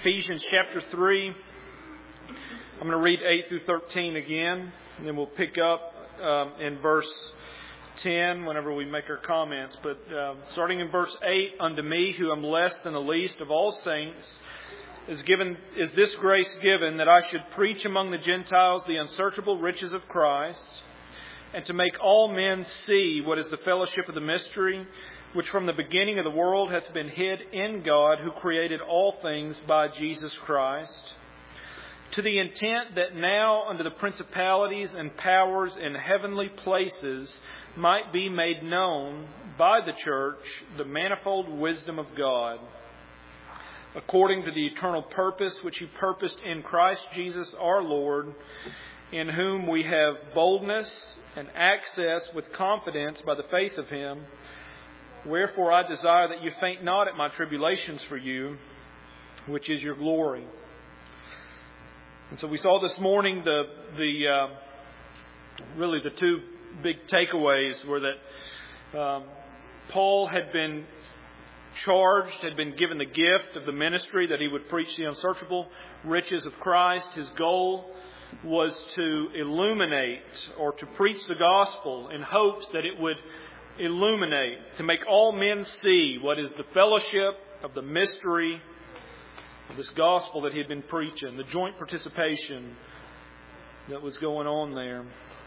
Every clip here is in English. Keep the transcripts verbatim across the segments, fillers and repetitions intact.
Ephesians chapter three. I'm going to read eight through thirteen again, and then we'll pick up um, in verse ten whenever we make our comments. But uh, starting in verse eight, unto me, who am less than the least of all saints, is given is this grace given, that I should preach among the Gentiles the unsearchable riches of Christ, and to make all men see what is the fellowship of the mystery, which from the beginning of the world hath been hid in God, who created all things by Jesus Christ, to the intent that now unto the principalities and powers in heavenly places might be made known by the church the manifold wisdom of God, according to the eternal purpose which He purposed in Christ Jesus our Lord, in whom we have boldness and access with confidence by the faith of Him. Wherefore I desire that you faint not at my tribulations for you, which is your glory. And so we saw this morning the the uh, really the two big takeaways were that um, Paul had been charged, had been given the gift of the ministry that he would preach the unsearchable riches of Christ. His goal was to illuminate or to preach the gospel in hopes that it would illuminate, to make all men see what is the fellowship of the mystery of this gospel that he had been preaching, the joint participation that was going on there.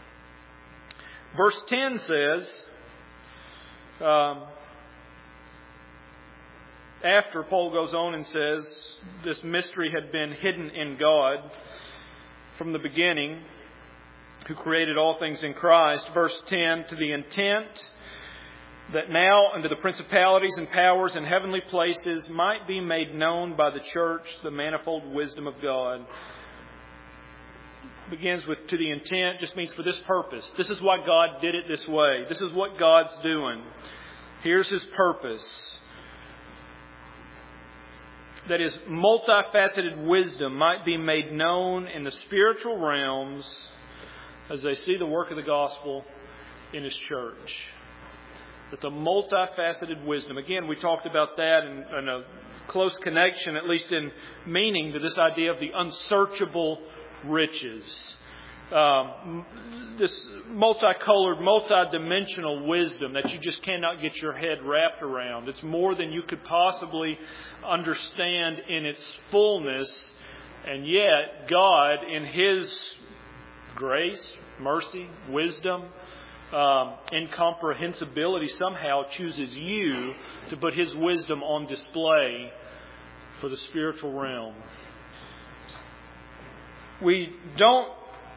Verse ten says, um, after Paul goes on and says this mystery had been hidden in God from the beginning, who created all things in Christ. Verse ten, to the intent that now unto the principalities and powers in heavenly places might be made known by the church the manifold wisdom of God. Begins with to the intent, just means for this purpose. This is why God did it this way. This is what God's doing. Here's His purpose. That His multifaceted wisdom might be made known in the spiritual realms as they see the work of the gospel in His church. That the multifaceted wisdom. Again, we talked about that in, in a close connection, at least in meaning, to this idea of the unsearchable riches. Um, this multicolored, multidimensional wisdom that you just cannot get your head wrapped around. It's more than you could possibly understand in its fullness. And yet, God, in His grace, mercy, wisdom, Um, incomprehensibility, somehow chooses you to put His wisdom on display for the spiritual realm. We don't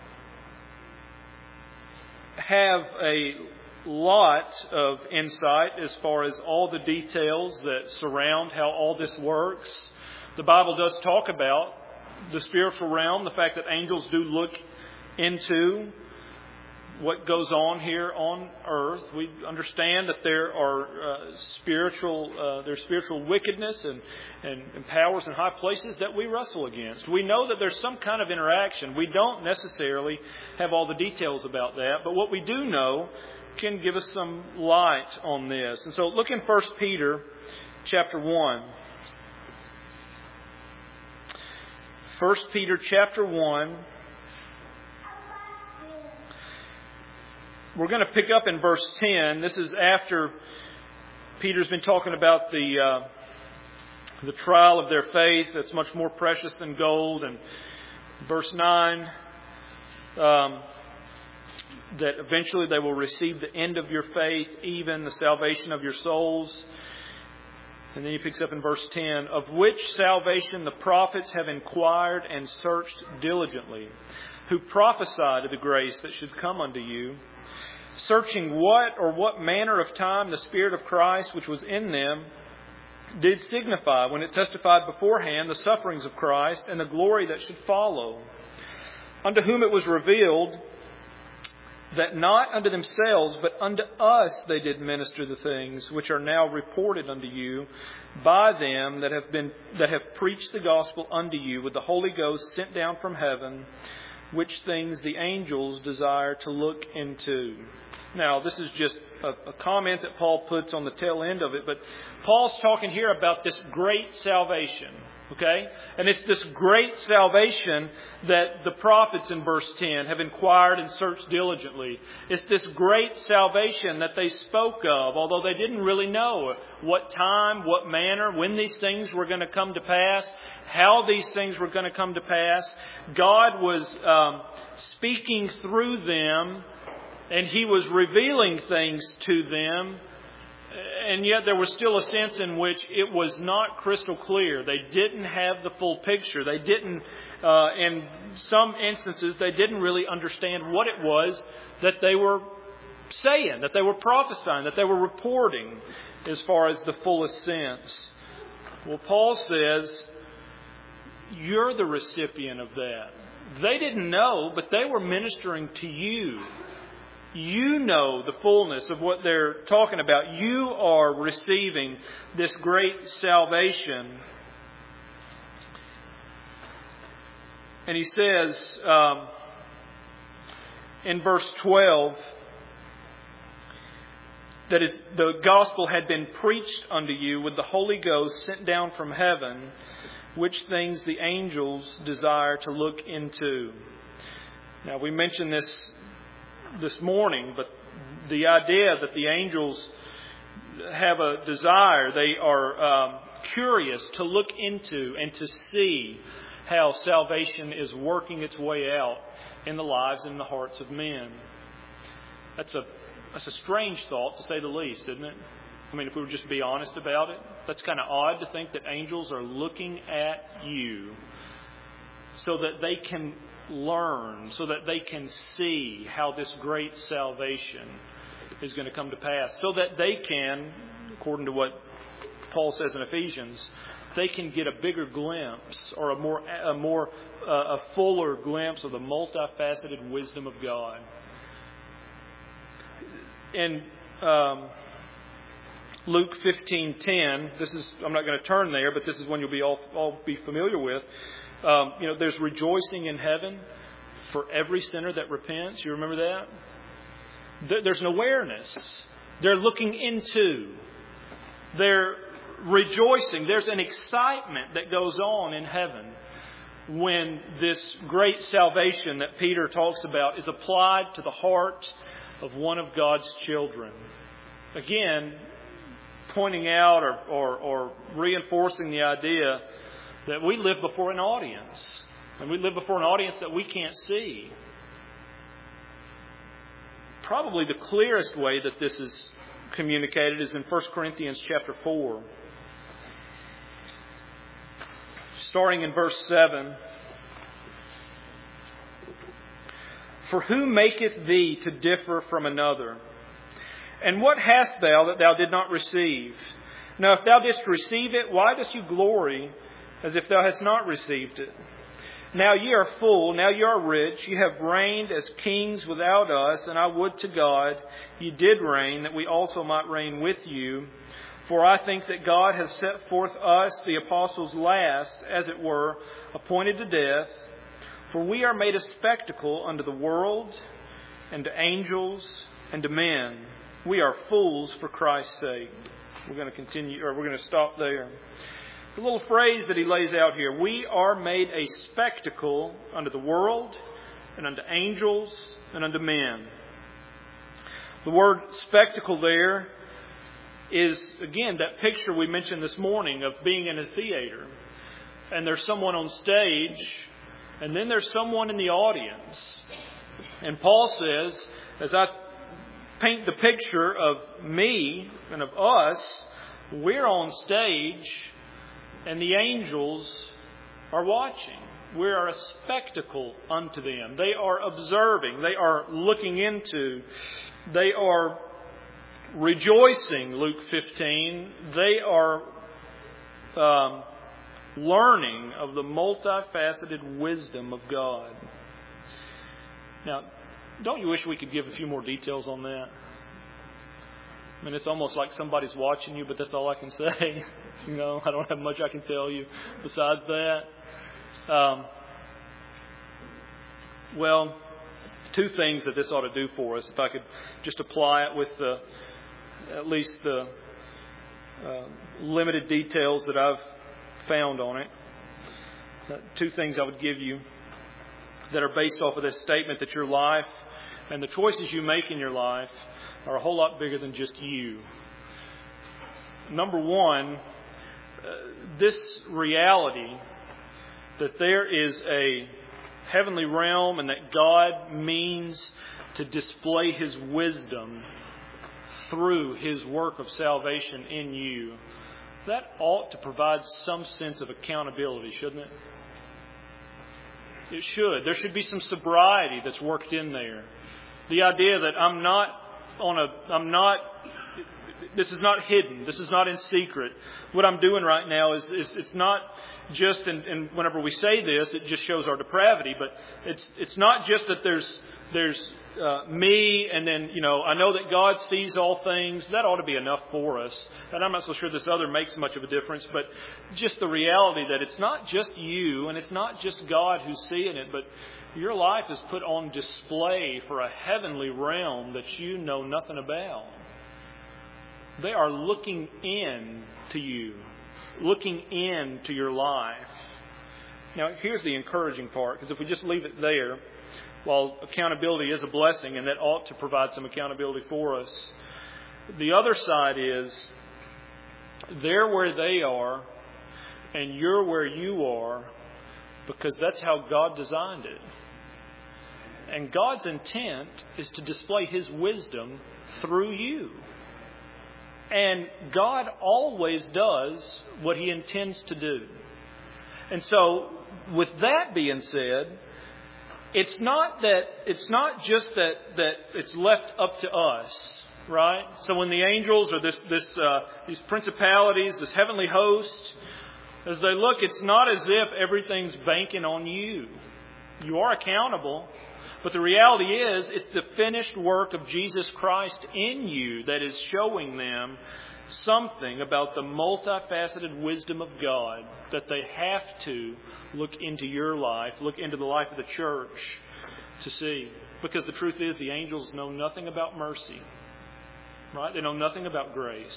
have a lot of insight as far as all the details that surround how all this works. The Bible does talk about the spiritual realm, the fact that angels do look into what goes on here on earth. We understand that there are uh, spiritual, uh, there's spiritual wickedness and, and, and powers in high places that we wrestle against. We know that there's some kind of interaction. We don't necessarily have all the details about that, but what we do know can give us some light on this. And so look in First Peter chapter one. First Peter chapter one. We're going to pick up in verse ten. This is after Peter's been talking about the uh, the trial of their faith that's much more precious than gold. And verse nine, um, that eventually they will receive the end of your faith, even the salvation of your souls. And then he picks up in verse ten, of which salvation the prophets have inquired and searched diligently, who prophesied of the grace that should come unto you, searching what or what manner of time the Spirit of Christ which was in them did signify when it testified beforehand the sufferings of Christ and the glory that should follow, unto whom it was revealed that not unto themselves but unto us they did minister the things which are now reported unto you by them that have been that have preached the gospel unto you with the Holy Ghost sent down from heaven, which things the angels desire to look into. Now, this is just a, a comment that Paul puts on the tail end of it. But Paul's talking here about this great salvation. Okay? And it's this great salvation that the prophets in verse ten have inquired and searched diligently. It's this great salvation that they spoke of, although they didn't really know what time, what manner, when these things were going to come to pass, how these things were going to come to pass. God was um, speaking through them, and He was revealing things to them. And yet there was still a sense in which it was not crystal clear. They didn't have the full picture. They didn't, uh, in some instances, they didn't really understand what it was that they were saying, that they were prophesying, that they were reporting as far as the fullest sense. Well, Paul says, you're the recipient of that. They didn't know, but they were ministering to you. You know the fullness of what they're talking about. You are receiving this great salvation. And he says um, in verse twelve that is, the gospel had been preached unto you with the Holy Ghost sent down from heaven, which things the angels desire to look into. Now, we mentioned this this morning, but the idea that the angels have a desire, they are um, curious to look into and to see how salvation is working its way out in the lives and in the hearts of men. That's a that's a strange thought, to say the least, isn't it? I mean, if we would just be honest about it, that's kind of odd to think that angels are looking at you so that they can learn, so that they can see how this great salvation is going to come to pass, so that they can, according to what Paul says in Ephesians, they can get a bigger glimpse or a more a more uh, a fuller glimpse of the multifaceted wisdom of God. In um, Luke fifteen ten, this is I'm not going to turn there, but this is one you'll be all all be familiar with. Um, you know, there's rejoicing in heaven for every sinner that repents. You remember that? There's an awareness. They're looking into. They're rejoicing. There's an excitement that goes on in heaven when this great salvation that Peter talks about is applied to the heart of one of God's children. Again, pointing out or, or, or reinforcing the idea that we live before an audience. And we live before an audience that we can't see. Probably the clearest way that this is communicated is in First Corinthians chapter four. Starting in verse seven. For who maketh thee to differ from another? And what hast thou that thou did not receive? Now if thou didst receive it, why dost you glory as if thou hast not received it? Now ye are full, now ye are rich, ye have reigned as kings without us, and I would to God ye did reign, that we also might reign with you. For I think that God has set forth us, the apostles, last, as it were, appointed to death. For we are made a spectacle unto the world, and to angels, and to men. We are fools for Christ's sake. We're going to continue, or we're going to stop there. The little phrase that he lays out here, we are made a spectacle unto the world, and unto angels, and unto men. The word spectacle there is, again, that picture we mentioned this morning of being in a theater. And there's someone on stage, and then there's someone in the audience. And Paul says, as I paint the picture of me and of us, we're on stage, and the angels are watching. We are a spectacle unto them. They are observing. They are looking into. They are rejoicing, Luke fifteen. They are um, learning of the multifaceted wisdom of God. Now, don't you wish we could give a few more details on that? I mean, it's almost like somebody's watching you, but that's all I can say. You know, I don't have much I can tell you besides that. Um, well, two things that this ought to do for us, if I could just apply it with the at least the uh, limited details that I've found on it. Uh, two things I would give you that are based off of this statement, that your life and the choices you make in your life are a whole lot bigger than just you. Number one, uh, this reality that there is a heavenly realm and that God means to display His wisdom through His work of salvation in you, that ought to provide some sense of accountability, shouldn't it? It should. There should be some sobriety that's worked in there. The idea that I'm not on a, I'm not, this is not hidden. This is not in secret. What I'm doing right now is, is it's not just, and, and whenever we say this, it just shows our depravity, but it's, it's not just that there's, there's, Uh, me, and then, you know, I know that God sees all things. That ought to be enough for us. And I'm not so sure this other makes much of a difference, but just the reality that it's not just you and it's not just God who's seeing it, but your life is put on display for a heavenly realm that you know nothing about. They are looking in to you, looking into your life. Now, here's the encouraging part, because if we just leave it there, while accountability is a blessing and that ought to provide some accountability for us, the other side is they're where they are and you're where you are because that's how God designed it. And God's intent is to display His wisdom through you. And God always does what He intends to do. And so, with that being said, It's not that it's not just that, that it's left up to us, right? So when the angels or this this uh, these principalities, this heavenly host, as they look, it's not as if everything's banking on you. You are accountable, but the reality is it's the finished work of Jesus Christ in you that is showing them something about the multifaceted wisdom of God that they have to look into your life, look into the life of the church to see. Because the truth is the angels know nothing about mercy, right? They know nothing about grace.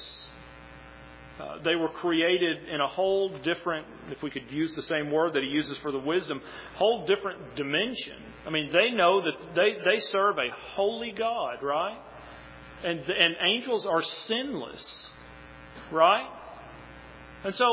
Uh, they were created in a whole different, if we could use the same word that He uses for the wisdom, whole different dimension. I mean, they know that they, they serve a holy God, right? And, and angels are sinless. Right? And so,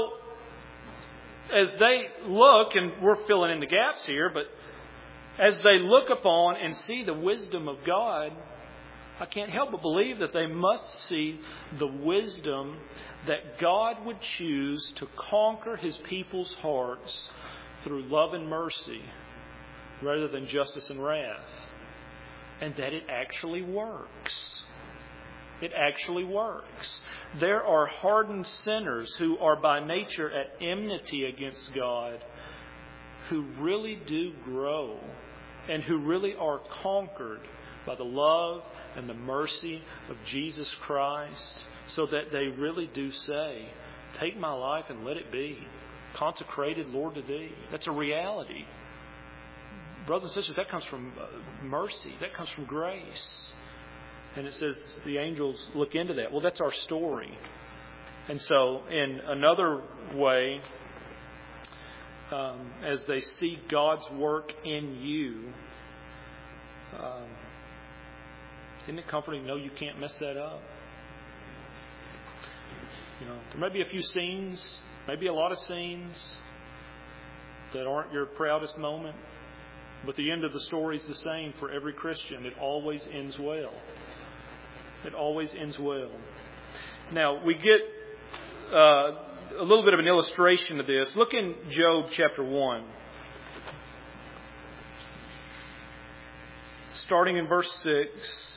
as they look, and we're filling in the gaps here, but as they look upon and see the wisdom of God, I can't help but believe that they must see the wisdom that God would choose to conquer His people's hearts through love and mercy rather than justice and wrath. And that it actually works. It actually works. There are hardened sinners who are by nature at enmity against God who really do grow and who really are conquered by the love and the mercy of Jesus Christ, so that they really do say, "Take my life and let it be consecrated, Lord, to Thee." That's a reality. Brothers and sisters, that comes from mercy. That comes from grace. And it says the angels look into that. Well, that's our story. And so, in another way, um, as they see God's work in you, um, isn't it comforting to know you can't mess that up? You know, there may be a few scenes, maybe a lot of scenes that aren't your proudest moment, but the end of the story is the same for every Christian. It always ends well. It always ends well. Now, we get uh, a little bit of an illustration of this. Look in Job chapter one. Starting in verse six.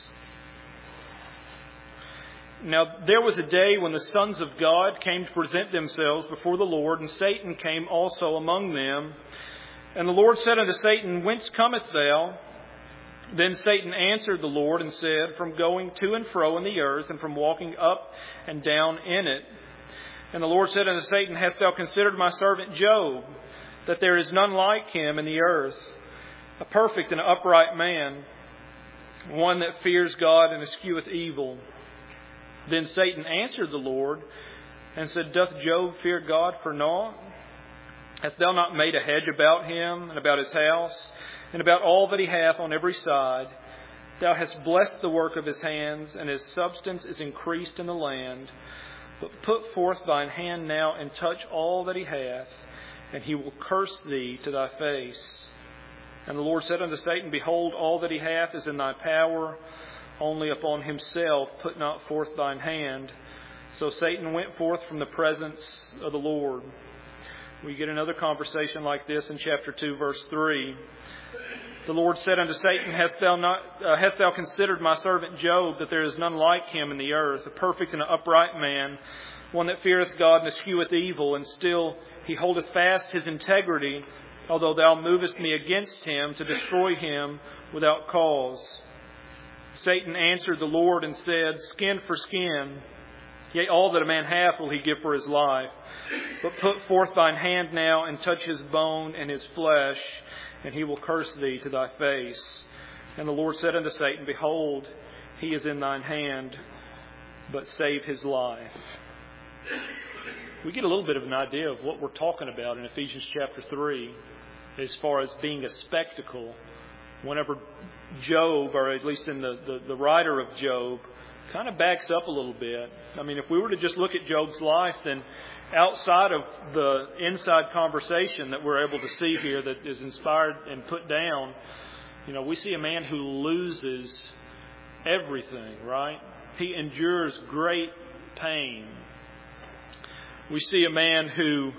Now, there was a day when the sons of God came to present themselves before the Lord, and Satan came also among them. And the Lord said unto Satan, Whence comest thou? Then Satan answered the Lord and said, From going to and fro in the earth, and from walking up and down in it. And the Lord said unto Satan, Hast thou considered my servant Job, that there is none like him in the earth, a perfect and upright man, one that fears God and escheweth evil? Then Satan answered the Lord and said, Doth Job fear God for naught? Hast thou not made a hedge about him and about his house and about all that he hath on every side? Thou hast blessed the work of his hands, and his substance is increased in the land. But put forth thine hand now and touch all that he hath, and he will curse thee to thy face. And the Lord said unto Satan, Behold, all that he hath is in thy power. Only upon himself put not forth thine hand. So Satan went forth from the presence of the Lord. We get another conversation like this in chapter two, verse three. The Lord said unto Satan, Hast thou not, uh, hast thou considered my servant Job, that there is none like him in the earth, a perfect and upright man, one that feareth God and escheweth evil, and still he holdeth fast his integrity, although thou movest me against him to destroy him without cause. Satan answered the Lord and said, Skin for skin, yea, all that a man hath will he give for his life. But put forth thine hand now and touch his bone and his flesh, and he will curse thee to thy face. And the Lord said unto Satan, Behold, he is in thine hand, but save his life. We get a little bit of an idea of what we're talking about in Ephesians chapter three as far as being a spectacle. Whenever Job, or at least in the, the, the writer of Job, kind of backs up a little bit. I mean, if we were to just look at Job's life, then outside of the inside conversation that we're able to see here that is inspired and put down, you know, we see a man who loses everything, right? He endures great pain. We see a man who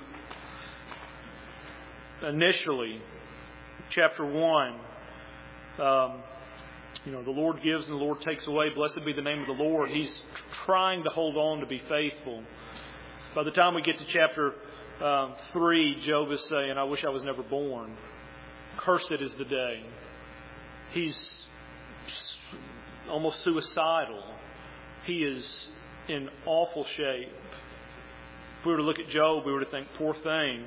initially, chapter one, um, you know, the Lord gives and the Lord takes away. Blessed be the name of the Lord. He's trying to hold on to be faithful. By the time we get to chapter um, three, Job is saying, I wish I was never born. Cursed is the day. He's almost suicidal. He is in awful shape. If we were to look at Job, we were to think, poor thing.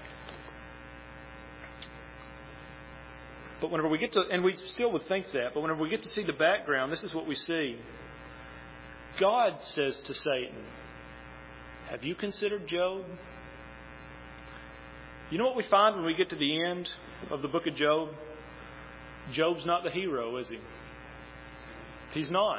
But whenever we get to, and we still would think that, but whenever we get to see the background, this is what we see. God says to Satan, have you considered Job? You know what we find when we get to the end of the book of Job? Job's not the hero, is he? He's not.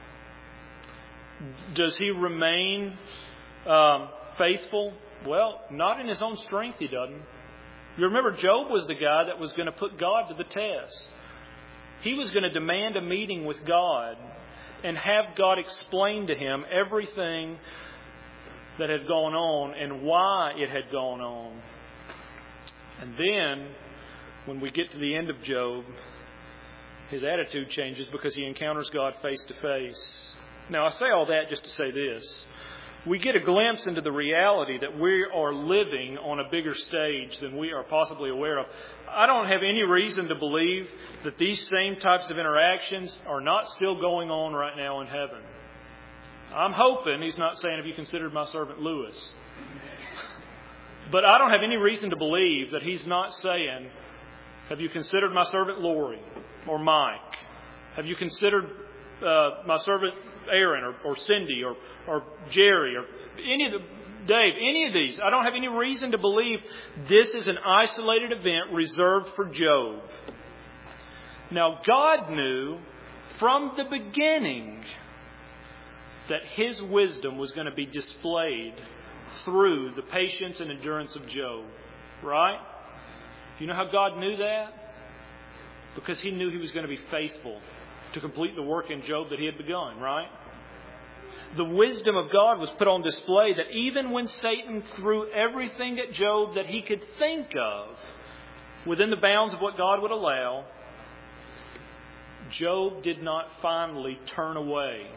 Does he remain um, faithful? Well, not in his own strength he doesn't. You remember, Job was the guy that was going to put God to the test. He was going to demand a meeting with God and have God explain to him everything that had gone on and why it had gone on. And then, when we get to the end of Job, his attitude changes because he encounters God face to face. Now, I say all that just to say this. We get a glimpse into the reality that we are living on a bigger stage than we are possibly aware of. I don't have any reason to believe that these same types of interactions are not still going on right now in heaven. I'm hoping he's not saying, have you considered my servant Lewis? But I don't have any reason to believe that he's not saying, have you considered my servant Lori or Mike? Have you considered uh, my servant Aaron or, or Cindy or, or Jerry or any of the, Dave, any of these? I don't have any reason to believe this is an isolated event reserved for Job. Now, God knew from the beginning that His wisdom was going to be displayed through the patience and endurance of Job. Right? Do you know how God knew that? Because He knew He was going to be faithful to complete the work in Job that He had begun, right? The wisdom of God was put on display that even when Satan threw everything at Job that he could think of within the bounds of what God would allow, Job did not finally turn away.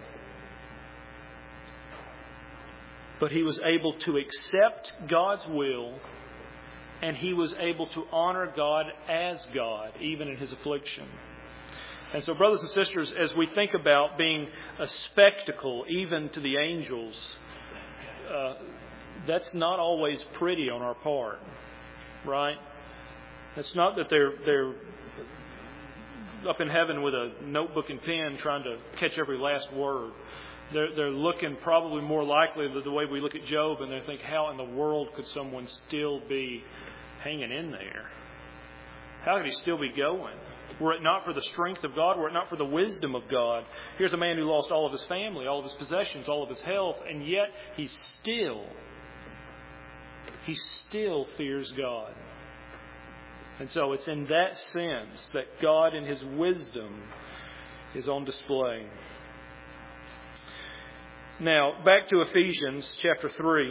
But he was able to accept God's will, and he was able to honor God as God, even in his affliction. And so, brothers and sisters, as we think about being a spectacle even to the angels, uh, that's not always pretty on our part, right? It's not that they're they're up in heaven with a notebook and pen trying to catch every last word. They're, they're looking probably more likely the, the way we look at Job, and they think, how in the world could someone still be hanging in there? How could he still be going? Were it not for the strength of God, were it not for the wisdom of God? Here's a man who lost all of his family, all of his possessions, all of his health, and yet he still, he still fears God. And so it's in that sense that God in His wisdom is on display. Now, back to Ephesians chapter three.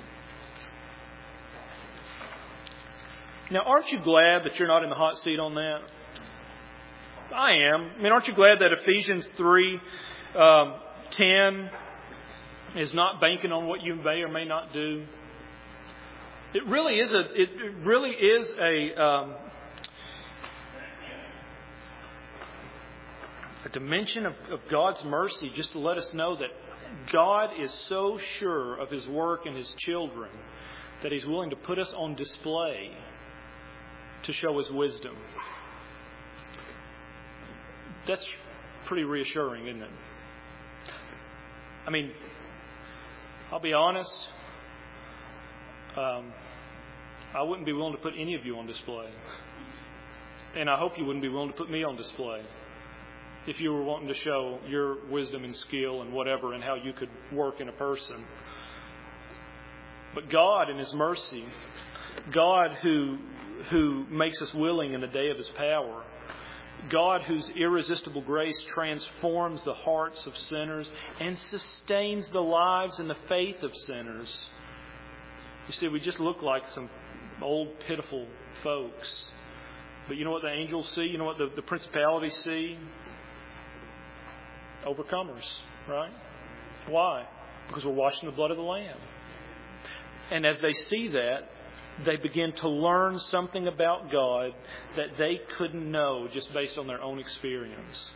Now, aren't you glad that you're not in the hot seat on that? I am. I mean, aren't you glad that Ephesians three um, ten is not banking on what you may or may not do? It really is a. It really is a. Um, a dimension of, of God's mercy, just to let us know that God is so sure of His work and His children that He's willing to put us on display to show His wisdom. That's pretty reassuring, isn't it? I mean, I'll be honest. Um, I wouldn't be willing to put any of you on display. And I hope you wouldn't be willing to put me on display if you were wanting to show your wisdom and skill and whatever and how you could work in a person. But God in His mercy, God who, who makes us willing in the day of His power, God whose irresistible grace transforms the hearts of sinners and sustains the lives and the faith of sinners. You see, we just look like some old, pitiful folks. But you know what the angels see? You know what the, the principalities see? Overcomers, right? Why? Because we're washed in the blood of the Lamb. And as they see that, they begin to learn something about God that they couldn't know just based on their own experience.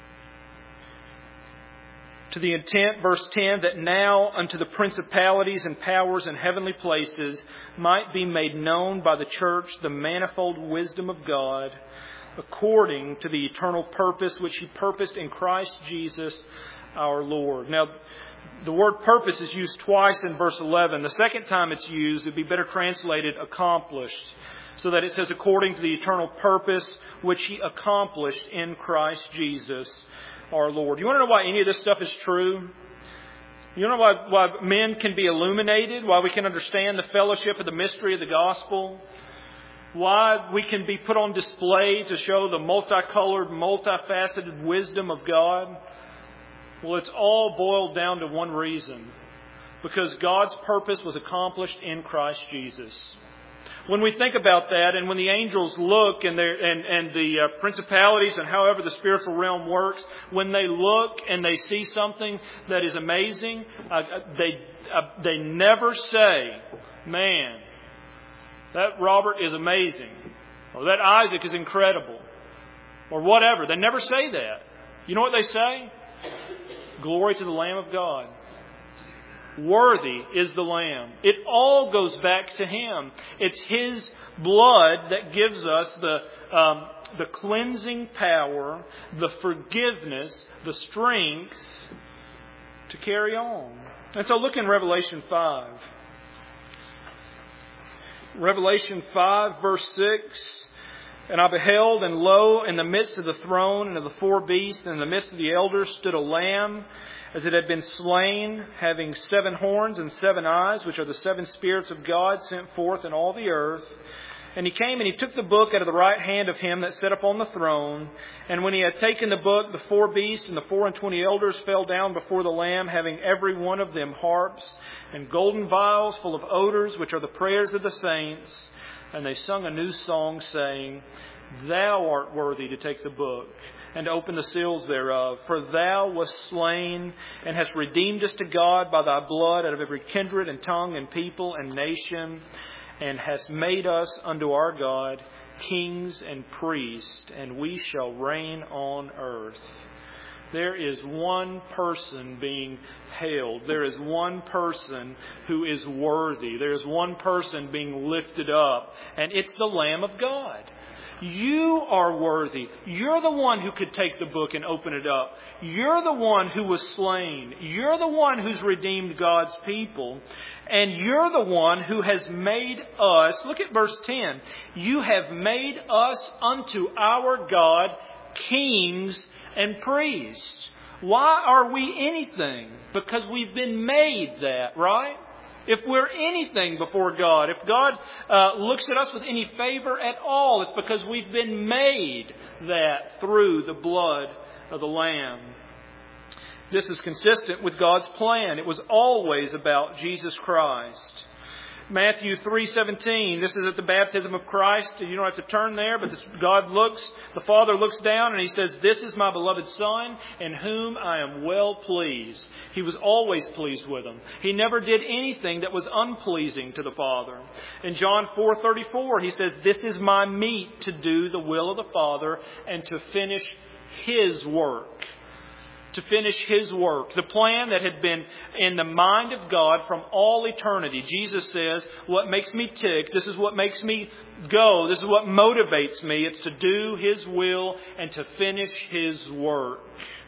To the intent, verse ten, that now unto the principalities and powers in heavenly places might be made known by the church the manifold wisdom of God, according to the eternal purpose which He purposed in Christ Jesus our Lord. Now, the word purpose is used twice in verse eleven. The second time it's used, it would be better translated accomplished. So that it says, according to the eternal purpose which He accomplished in Christ Jesus our Lord. You want to know why any of this stuff is true? You know why, why men can be illuminated? Why we can understand the fellowship of the mystery of the gospel? Why we can be put on display to show the multicolored, multifaceted wisdom of God? Well, it's all boiled down to one reason. Because God's purpose was accomplished in Christ Jesus. When we think about that, and when the angels look and, and, and the uh, principalities and however the spiritual realm works, when they look and they see something that is amazing, uh, they uh, they never say, man, that Robert is amazing, or that Isaac is incredible, or whatever. They never say that. You know what they say? Glory to the Lamb of God. Worthy is the Lamb. It all goes back to Him. It's His blood that gives us the um, the cleansing power, the forgiveness, the strength to carry on. And so look in Revelation five. Revelation five, verse six. And I beheld, and lo, in the midst of the throne and of the four beasts, and in the midst of the elders, stood a lamb, as it had been slain, having seven horns and seven eyes, which are the seven spirits of God sent forth in all the earth. And He came and He took the book out of the right hand of Him that sat upon the throne. And when He had taken the book, the four beasts and the four and twenty elders fell down before the Lamb, having every one of them harps and golden vials full of odors, which are the prayers of the saints. And they sung a new song, saying, Thou art worthy to take the book and to open the seals thereof. For Thou wast slain and hast redeemed us to God by Thy blood out of every kindred and tongue and people and nation, and hast made us unto our God kings and priests, and we shall reign on earth. There is one person being hailed. There is one person who is worthy. There is one person being lifted up, and it's the Lamb of God. You are worthy. You're the one who could take the book and open it up. You're the one who was slain. You're the one who's redeemed God's people. And you're the one who has made us, look at verse ten, you have made us unto our God kings and priests. Why are we anything? Because we've been made that, right? If we're anything before God, if God uh, looks at us with any favor at all, it's because we've been made that through the blood of the Lamb. This is consistent with God's plan. It was always about Jesus Christ. Matthew three seventeen, this is at the baptism of Christ. You don't have to turn there, but this, God looks, the Father looks down and He says, this is my beloved Son in whom I am well pleased. He was always pleased with Him. He never did anything that was unpleasing to the Father. In John four thirty-four, He says, this is my meat to do the will of the Father and to finish His work. To finish His work. The plan that had been in the mind of God from all eternity. Jesus says, what makes me tick, this is what makes me go, this is what motivates me. It's to do His will and to finish His work.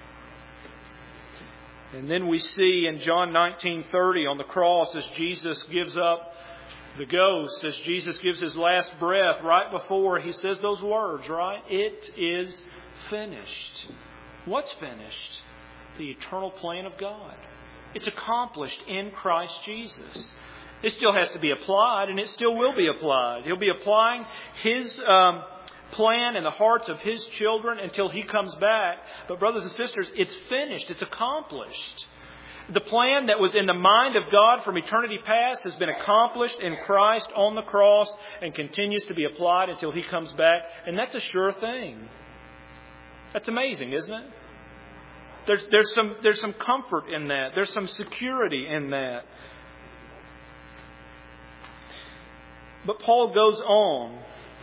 And then we see in John nineteen thirty on the cross as Jesus gives up the ghost, as Jesus gives His last breath, right before He says those words, right? It is finished. What's finished? The eternal plan of God. It's accomplished in Christ Jesus. It still has to be applied, and it still will be applied. He'll be applying His um, plan in the hearts of His children until He comes back. But brothers and sisters, it's finished. It's accomplished. The plan that was in the mind of God from eternity past has been accomplished in Christ on the cross and continues to be applied until He comes back. And that's a sure thing. That's amazing, isn't it? There's, there's some, there's some comfort in that. There's some security in that. But Paul goes on.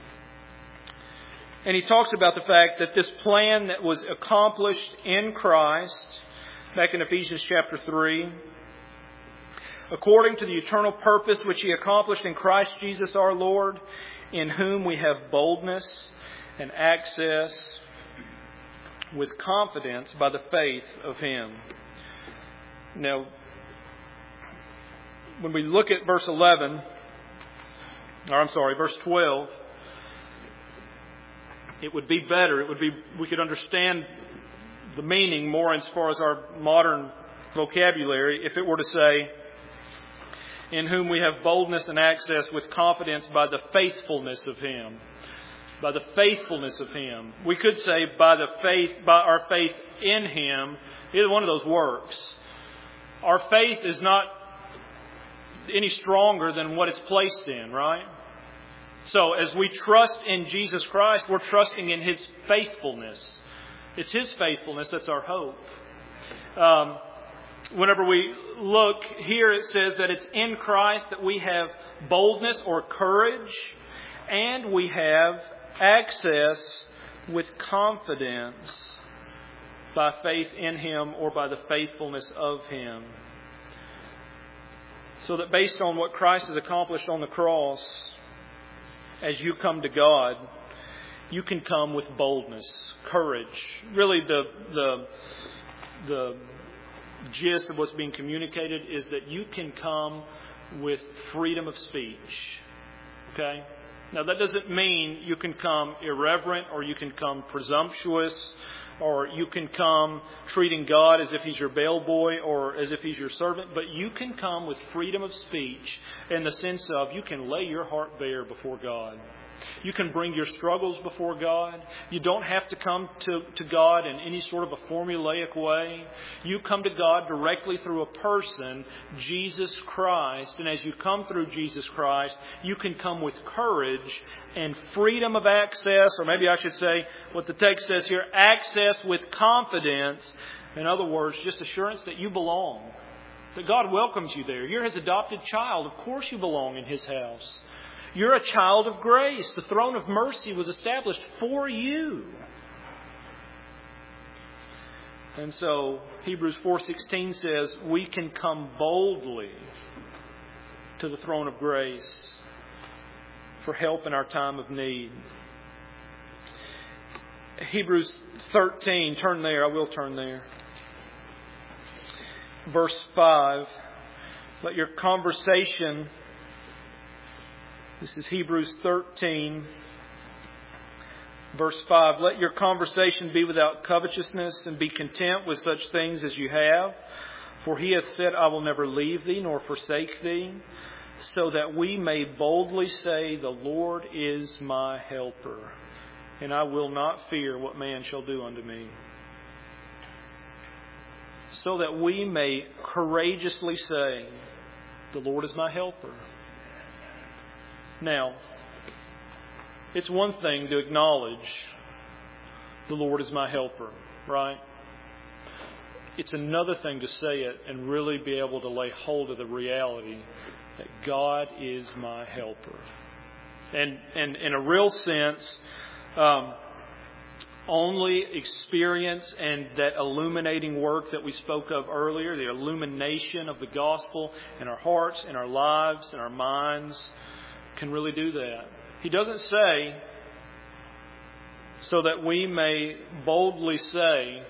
And he talks about the fact that this plan that was accomplished in Christ, back in Ephesians chapter three, according to the eternal purpose which He accomplished in Christ Jesus our Lord, in whom we have boldness and access with confidence by the faith of Him. Now, when we look at verse eleven, or I'm sorry, verse twelve, it would be better, it would be, we could understand the meaning more as far as our modern vocabulary if it were to say, in whom we have boldness and access with confidence by the faithfulness of Him. By the faithfulness of Him. We could say by the faith, by our faith in Him. Either one of those works. Our faith is not any stronger than what it's placed in, right? So as we trust in Jesus Christ, we're trusting in His faithfulness. It's His faithfulness that's our hope. Um, whenever we look here, it says that it's in Christ that we have boldness or courage, and we have access with confidence by faith in Him or by the faithfulness of Him. So that based on what Christ has accomplished on the cross, as you come to God, you can come with boldness, courage. Really the the the gist of what's being communicated is that you can come with freedom of speech. Okay? Now, that doesn't mean you can come irreverent or you can come presumptuous or you can come treating God as if He's your bellboy or as if He's your servant. But you can come with freedom of speech in the sense of you can lay your heart bare before God. You can bring your struggles before God. You don't have to come to, to God in any sort of a formulaic way. You come to God directly through a person, Jesus Christ. And as you come through Jesus Christ, you can come with courage and freedom of access, or maybe I should say what the text says here, access with confidence. In other words, just assurance that you belong, that God welcomes you there. You're His adopted child. Of course you belong in His house. You're a child of grace. The throne of mercy was established for you. And so Hebrews four sixteen says we can come boldly to the throne of grace for help in our time of need. Hebrews thirteen, turn there. I will turn there. Verse five. Let your conversation, this is Hebrews thirteen, verse five. Let your conversation be without covetousness, and be content with such things as you have. For he hath said, I will never leave thee nor forsake thee, so that we may boldly say, the Lord is my helper, and I will not fear what man shall do unto me. So that we may courageously say, the Lord is my helper. Now, it's one thing to acknowledge the Lord is my helper, right? It's another thing to say it and really be able to lay hold of the reality that God is my helper. And, and in a real sense, um, only experience and that illuminating work that we spoke of earlier, the illumination of the gospel in our hearts, in our lives, in our minds, can really do that. He doesn't say, so that we may boldly say,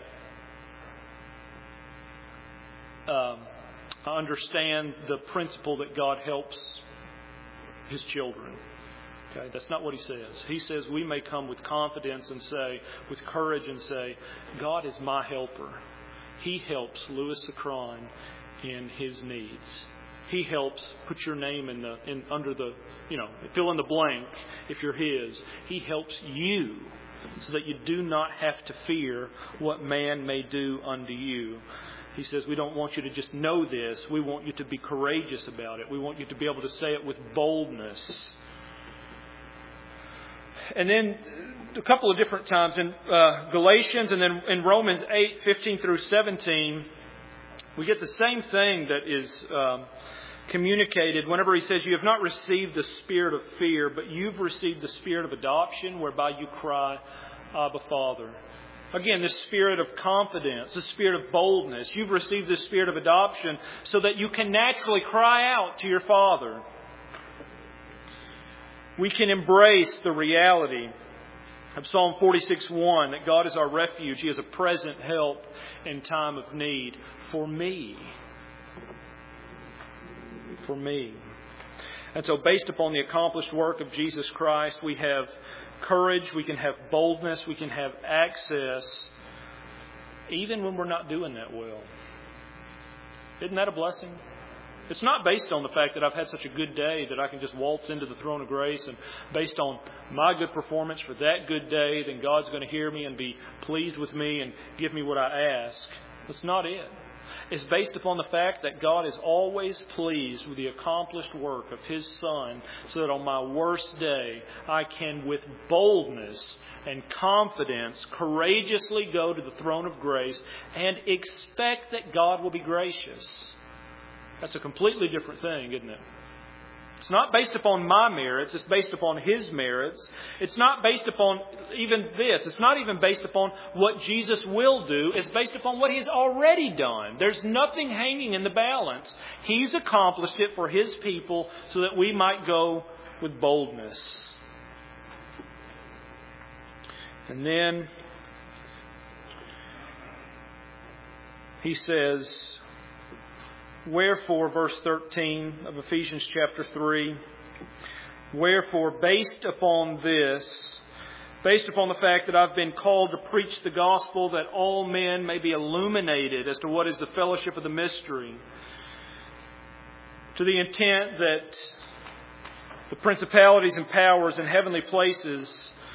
um, I understand the principle that God helps His children. Okay, that's not what he says. He says we may come with confidence and say, with courage and say, God is my helper. He helps Louis Sacron in his needs. He helps put your name in the in under the, you know, fill in the blank if you're his. He helps you so that you do not have to fear what man may do unto you. He says we don't want you to just know this. We want you to be courageous about it. We want you to be able to say it with boldness. And then a couple of different times in uh, Galatians and then in Romans eight, fifteen through seventeen, we get the same thing that is um, communicated whenever he says, you have not received the spirit of fear, but you've received the spirit of adoption, whereby you cry, Abba, Father. Again, this spirit of confidence, the spirit of boldness. You've received the spirit of adoption so that you can naturally cry out to your Father. We can embrace the reality of Psalm forty-six one, that God is our refuge. He is a present help in time of need. For me. For me. And so based upon the accomplished work of Jesus Christ, we have courage, we can have boldness, we can have access, even when we're not doing that well. Isn't that a blessing? It's not based on the fact that I've had such a good day that I can just waltz into the throne of grace, and based on my good performance for that good day, then God's going to hear me and be pleased with me and give me what I ask. That's not it. It's based upon the fact that God is always pleased with the accomplished work of His Son, so that on my worst day I can with boldness and confidence courageously go to the throne of grace and expect that God will be gracious. That's a completely different thing, isn't it? It's not based upon my merits. It's based upon His merits. It's not based upon even this. It's not even based upon what Jesus will do. It's based upon what He's already done. There's nothing hanging in the balance. He's accomplished it for His people so that we might go with boldness. And then he says, wherefore, verse thirteen of Ephesians chapter three, wherefore, based upon this, based upon the fact that I've been called to preach the gospel that all men may be illuminated as to what is the fellowship of the mystery, to the intent that the principalities and powers in heavenly places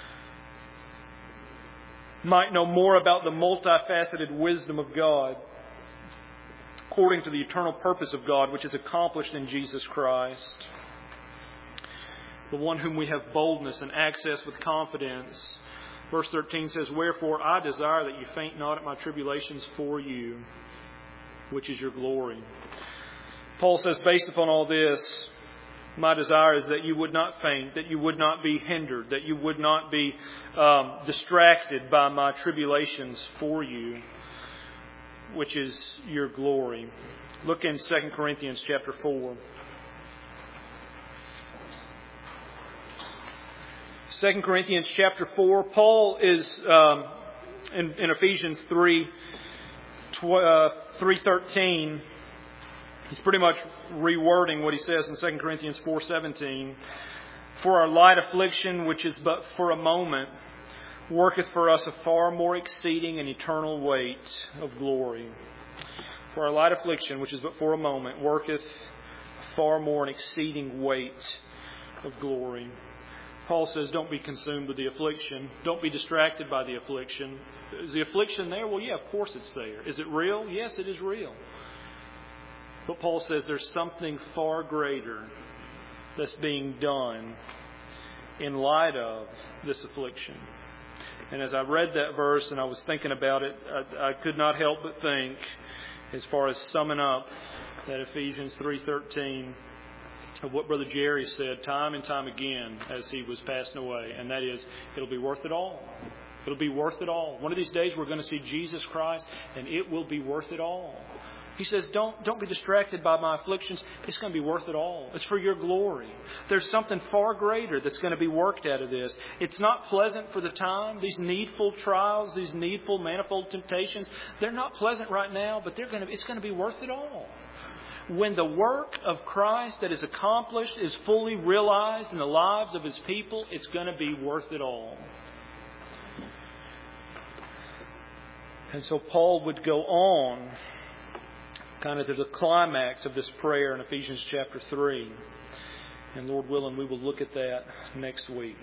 might know more about the multifaceted wisdom of God, according to the eternal purpose of God, which is accomplished in Jesus Christ, the one whom we have boldness and access with confidence. Verse thirteen says, wherefore I desire that you faint not at my tribulations for you, which is your glory. Paul says, based upon all this, my desire is that you would not faint, that you would not be hindered, that you would not be um, distracted by my tribulations for you, which is your glory. Look in Second Corinthians chapter four. Second Corinthians chapter four. Paul is um, in, in Ephesians three, uh, three thirteen. He's pretty much rewording what he says in Second Corinthians four seventeen. For our light affliction, which is but for a moment, worketh for us a far more exceeding and eternal weight of glory. For our light affliction, which is but for a moment, worketh far more an exceeding weight of glory. Paul says, don't be consumed with the affliction. Don't be distracted by the affliction. Is the affliction there? Well, yeah, of course it's there. Is it real? Yes, it is real. But Paul says there's something far greater that's being done in light of this affliction. And as I read that verse and I was thinking about it, I, I could not help but think, as far as summing up that Ephesians three thirteen, of what Brother Jerry said time and time again as he was passing away, and that is, it'll be worth it all. It'll be worth it all. One of these days we're going to see Jesus Christ, and it will be worth it all. He says, don't, don't be distracted by my afflictions. It's going to be worth it all. It's for your glory. There's something far greater that's going to be worked out of this. It's not pleasant for the time. These needful trials, these needful manifold temptations, they're not pleasant right now, but they're going to, it's going to be worth it all. When the work of Christ that is accomplished is fully realized in the lives of His people, it's going to be worth it all. And so Paul would go on kind of to the climax of this prayer in Ephesians chapter three. And Lord willing, we will look at that next week.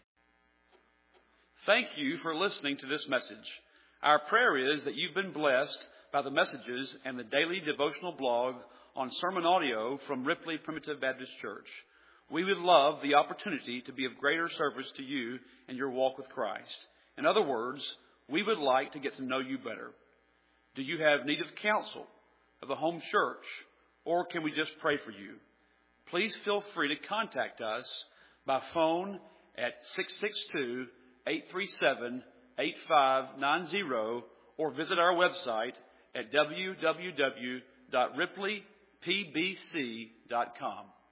Thank you for listening to this message. Our prayer is that you've been blessed by the messages and the daily devotional blog on sermon audio from Ripley Primitive Baptist Church. We would love the opportunity to be of greater service to you in your walk with Christ. In other words, we would like to get to know you better. Do you have need of counsel, of a home church, or can we just pray for you? Please feel free to contact us by phone at six six two, eight three seven, eight five nine zero or visit our website at w w w dot ripley p b c dot com.